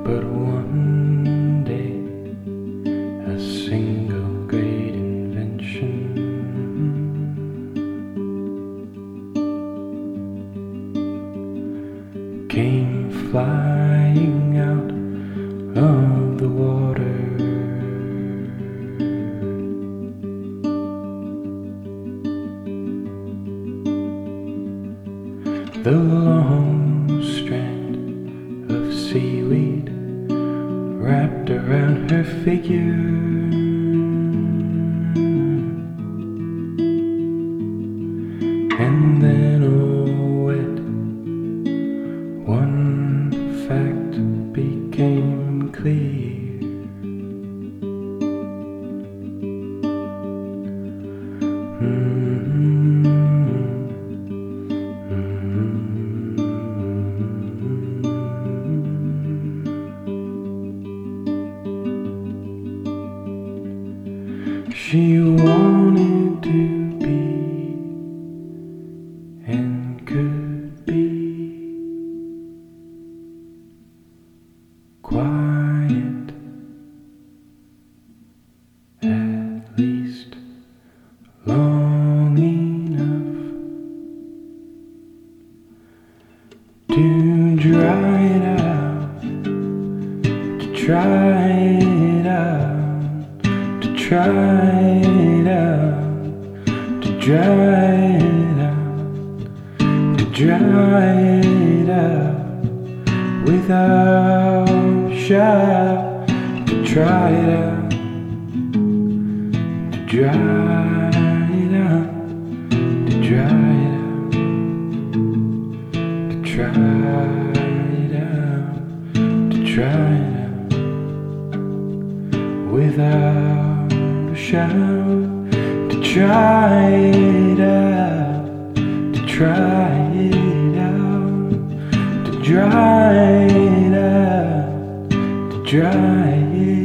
But one day, a single great invention came flying out of the water. The long strand of seaweed wrapped around her figure, and then all wet, one fact became clear. She wanted to be and could be quiet, at least long enough to dry it out, to try it out, to try it out, to dry it out, to dry it out without shout, to try it out, to dry it out, to dry it out, to try it out, to try it out without a shout, to try it out, to try it out, to dry it out, to dry it